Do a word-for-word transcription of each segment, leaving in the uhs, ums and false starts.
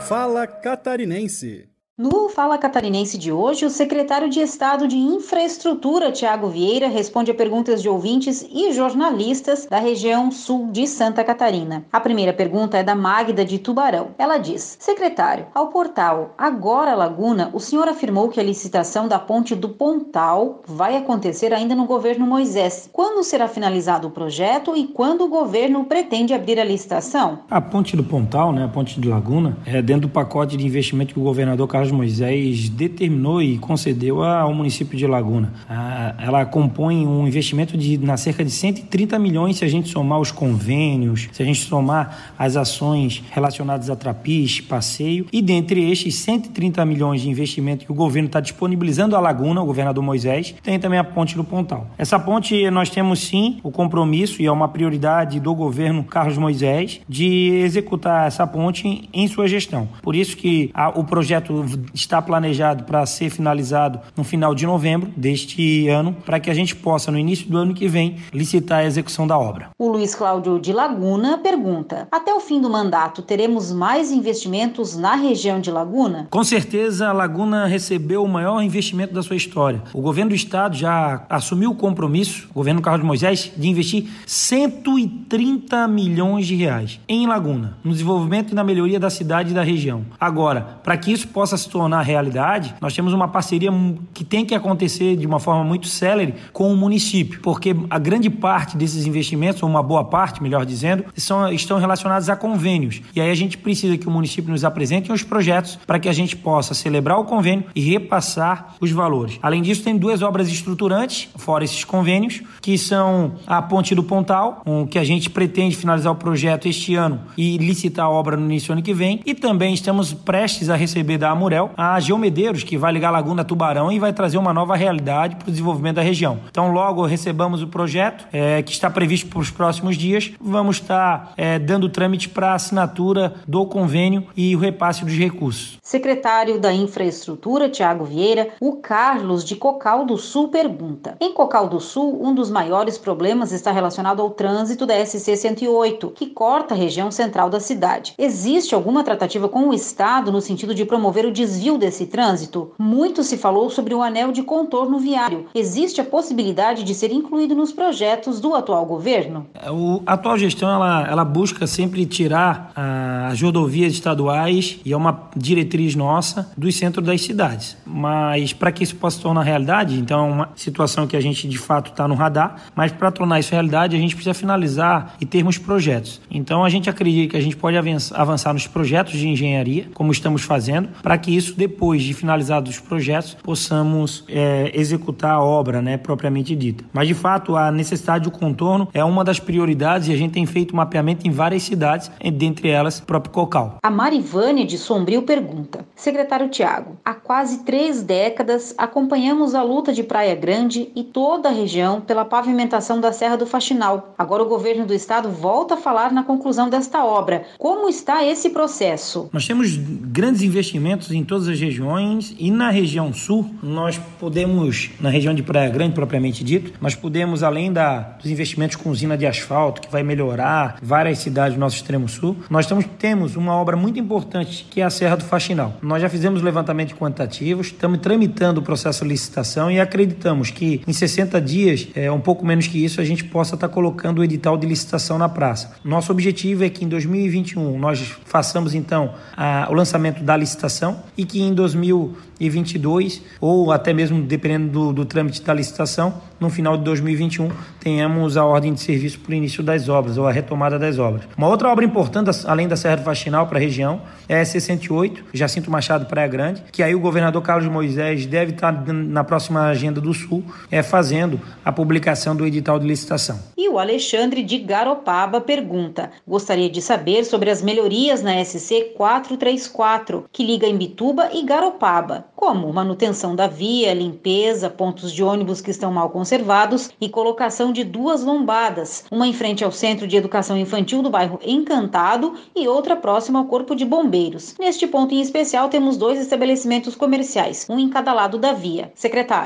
Fala Catarinense. No Fala Catarinense de hoje, o secretário de Estado de Infraestrutura, Tiago Vieira, responde a perguntas de ouvintes e jornalistas da região sul de Santa Catarina. A primeira pergunta é da Magda de Tubarão. Ela diz: secretário, ao portal Agora Laguna, o senhor afirmou que a licitação da ponte do Pontal vai acontecer ainda no governo Moisés. Quando será finalizado o projeto e quando o governo pretende abrir a licitação? A ponte do Pontal, né, a ponte de Laguna, é dentro do pacote de investimento que o governador Carlos Moisés determinou e concedeu ao município de Laguna. Ela compõe um investimento de na cerca de cento e trinta milhões se a gente somar os convênios, se a gente somar as ações relacionadas a trapiche, passeio, e dentre estes cento e trinta milhões de investimento que o governo está disponibilizando à Laguna, o governador Moisés, tem também a ponte do Pontal. Essa ponte nós temos sim o compromisso, e é uma prioridade do governo Carlos Moisés, de executar essa ponte em sua gestão. Por isso que a, o projeto está planejado para ser finalizado no final de novembro deste ano, para que a gente possa, no início do ano que vem, licitar a execução da obra. O Luiz Cláudio de Laguna pergunta: até o fim do mandato, teremos mais investimentos na região de Laguna? Com certeza, a Laguna recebeu o maior investimento da sua história. O governo do estado já assumiu o compromisso, o governo Carlos Moisés, de investir cento e trinta milhões de reais em Laguna, no desenvolvimento e na melhoria da cidade e da região. Agora, para que isso possa se tornar realidade, nós temos uma parceria que tem que acontecer de uma forma muito célere com o município, porque a grande parte desses investimentos, ou uma boa parte, melhor dizendo, são, estão relacionados a convênios. E aí a gente precisa que o município nos apresente os projetos para que a gente possa celebrar o convênio e repassar os valores. Além disso, tem duas obras estruturantes, fora esses convênios, que são a Ponte do Pontal, um, que a gente pretende finalizar o projeto este ano e licitar a obra no início do ano que vem, e também estamos prestes a receber da Amurel a Geomedeiros, que vai ligar a Laguna a Tubarão e vai trazer uma nova realidade para o desenvolvimento da região. Então, logo recebamos o projeto, é, que está previsto para os próximos dias, vamos estar é, dando trâmite para a assinatura do convênio e o repasse dos recursos. Secretário da Infraestrutura, Tiago Vieira, o Carlos de Cocal do Sul pergunta: em Cocal do Sul, um dos maiores problemas está relacionado ao trânsito da S C cento e oito, que corta a região central da cidade. Existe alguma tratativa com o Estado no sentido de promover o desvio desse trânsito? Muito se falou sobre o anel de contorno viário. Existe a possibilidade de ser incluído nos projetos do atual governo? O, a atual gestão ela, ela busca sempre tirar ah, as rodovias estaduais, e é uma diretriz nossa, do centro das cidades. Mas para que isso possa se tornar realidade, então é uma situação que a gente de fato está no radar, mas para tornar isso realidade a gente precisa finalizar e termos projetos. Então a gente acredita que a gente pode avançar nos projetos de engenharia, como estamos fazendo, para que isso, depois de finalizados os projetos, possamos é, executar a obra, né, propriamente dita. Mas, de fato, a necessidade do contorno é uma das prioridades, e a gente tem feito mapeamento em várias cidades, dentre elas, o próprio Cocal. A Marivânia de Sombrio pergunta: secretário Tiago, há quase três décadas acompanhamos a luta de Praia Grande e toda a região pela pavimentação da Serra do Faxinal. Agora o governo do estado volta a falar na conclusão desta obra. Como está esse processo? Nós temos grandes investimentos em todas as regiões, e na região sul nós podemos, na região de Praia Grande propriamente dito, nós podemos, além da, dos investimentos com usina de asfalto, que vai melhorar várias cidades do nosso extremo sul, nós temos, temos uma obra muito importante, que é a Serra do Faxinal. Nós já fizemos levantamento quantitativos, estamos tramitando o processo de licitação e acreditamos que em sessenta dias, é, um pouco menos que isso, a gente possa estar colocando o edital de licitação na praça. Nosso objetivo é que em dois mil e vinte e um nós façamos então a, o lançamento da licitação, e que em dois mil e vinte e dois, ou até mesmo dependendo do, do trâmite da licitação, no final de dois mil e vinte e um, tenhamos a ordem de serviço para o início das obras, ou a retomada das obras. Uma outra obra importante, além da Serra do Faxinal para a região, é a S C cento e oito, Jacinto Machado, Praia Grande, que aí o governador Carlos Moisés deve estar na próxima agenda do Sul, é, fazendo a publicação do edital de licitação. E o Alexandre de Garopaba pergunta: gostaria de saber sobre as melhorias na S C quatrocentos e trinta e quatro, que liga Imbituba e Garopaba, como manutenção da via, limpeza, pontos de ônibus que estão mal conservados e colocação de duas lombadas, uma em frente ao Centro de Educação Infantil do bairro Encantado e outra próxima ao Corpo de Bombeiros. Neste ponto em especial, temos dois estabelecimentos comerciais, um em cada lado da via. Secretário.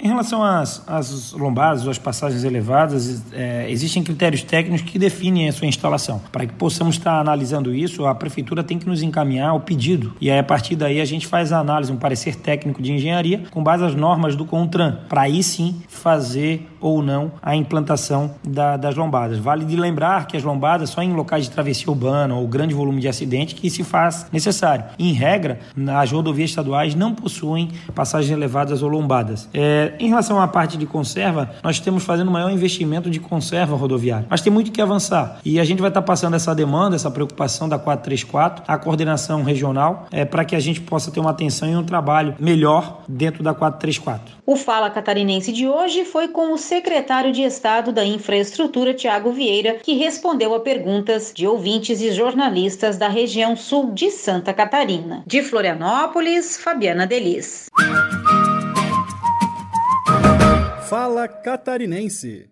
Em relação às, às lombadas ou às passagens elevadas, é, existem critérios técnicos que definem a sua instalação. Para que possamos estar analisando isso, a Prefeitura tem que nos encaminhar o pedido. E aí, a partir daí, a gente faz a análise, um parecer técnico de engenharia, com base nas normas do CONTRAN, para aí sim fazer ou não a implantação da, das lombadas. Vale de lembrar que as lombadas só em locais de travessia urbana ou grande volume de acidente que se faz necessário. Em regra, as rodovias estaduais não possuem passagens elevadas ou lombadas. É, em relação à parte de conserva, nós estamos fazendo o maior investimento de conserva rodoviária, mas tem muito que avançar e a gente vai estar passando essa demanda, essa preocupação da quatrocentos e trinta e quatro à coordenação regional é, para que a gente possa ter uma atenção e um trabalho melhor dentro da quatrocentos e trinta e quatro. O Fala Catarinense de hoje foi com o secretário de Estado da Infraestrutura, Tiago Vieira, que respondeu a perguntas de ouvintes e jornalistas da região sul de Santa Catarina. De Florianópolis, Fabiana Delis. Fala Catarinense.